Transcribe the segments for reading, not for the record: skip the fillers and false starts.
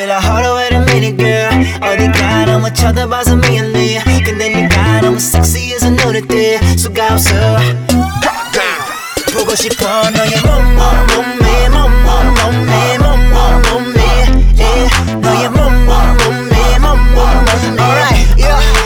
be like hold on wait a minute girl 어디가 너무 쳐다봐서 미안해 근데 네가 너무 섹시해서 눈에 띄 수가 없어 보고 싶어 너의 몸매 몸매 너의 몸매 alright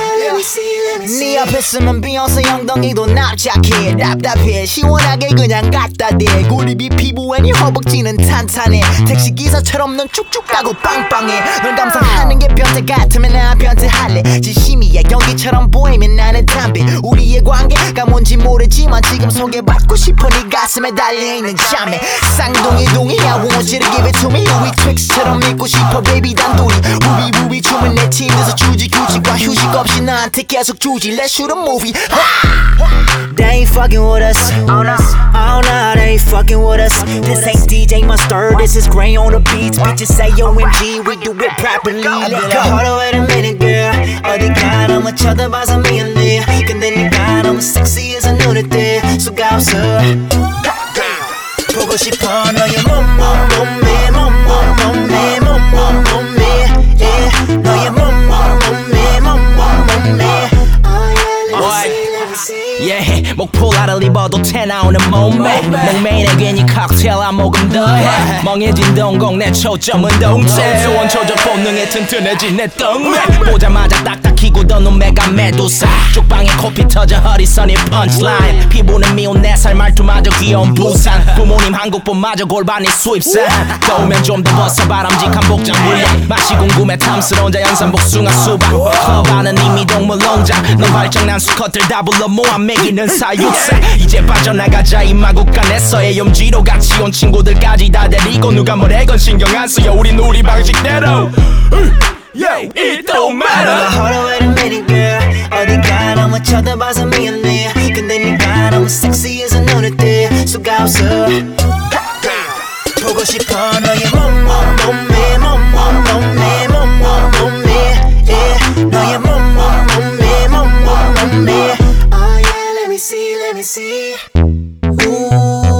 네 앞에 있으면 비욘세 엉덩이도 납작해 답답해 시원하게 그냥 갖다 대 고립이 피부에 네 허벅지는 탄탄해 택시기사처럼 넌 쭉쭉 가고 빵빵해 널 감상하는 게 변태 같으면 난 변태할래 진심이야 연기처럼 보이면 나는 담배 우리의 관계가 뭔지 모르지만 지금 소개받고 싶어 네 가슴에 달려있는 잠에 쌍둥이동이야 won't you to give it to me 우리 트릭스처럼 믿고 싶어 baby 단둘이 우비 춤은 내 침대에서 주지 규칙과 휴식 없이 나한테 계속 주지 Let's shoot a movie They ain't fucking with us Oh no, they ain't fucking with us This ain't DJ Mustard, this is Gray on the beats Bitches say OMG, we do it properly Let's go hold on wait a minute girl 어디가 너무 쳐다봐서 미안해 근데 네가 너무 섹시해서 눈에 띄 수가 없어 보고 싶어 너의 몸매 너의 Yeah, 목폴라를 입어도 태 나오는 몸매 목매인에 괜히 칵테일 한 모금 더해 멍해진 동공 내 초점은 동체 원초적 본능에 튼튼해진 내 덩매 보자마자 딱딱히고 더는 메가 메두사 쪽방에 코피 터져 허리선이 펀치라인 피부는 미운 4살 말투마저 귀여운 부산 부모님 한국분마저 골반이 수입산 더우면 좀 더 벗어 바람직한 복장 물량 맛이 궁금해 탐스러운 자연산 복숭아 수박 허바는 이미 동물 농장 넌 발정난 수컷들 다 불러 모아 먹이는 사육사 이제 빠져나가자 이 마구간에서의 염지로 같이 온 친구들까지 다 데리고 누가 뭐래건 신경 안 쓰여 우린 우리 방식대로 Yo, it don't matter Hold on wait a minute girl 어디가 너무 쳐다봐서 미안해 근데 네가 너무 섹시해서 눈에 띄 수가 없어 보고 싶어 너의 몸매 너의 몸매 Oh yeah let me see Ooh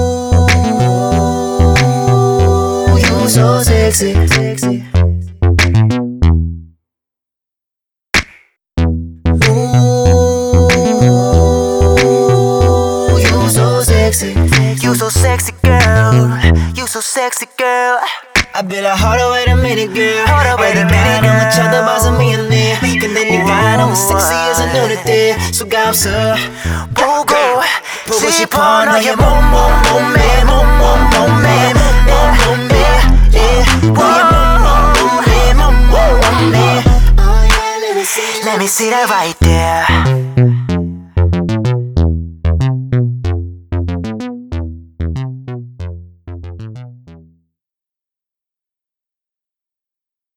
you so sexy You so sexy girl You so sexy girl I be like hold on wait a minute girl 어디가 너무 쳐다봐서 미안해 근데 네가 너무 섹시해서 눈에 띄 수가 없어 보고 싶어 너의 몸매 Let me see that right there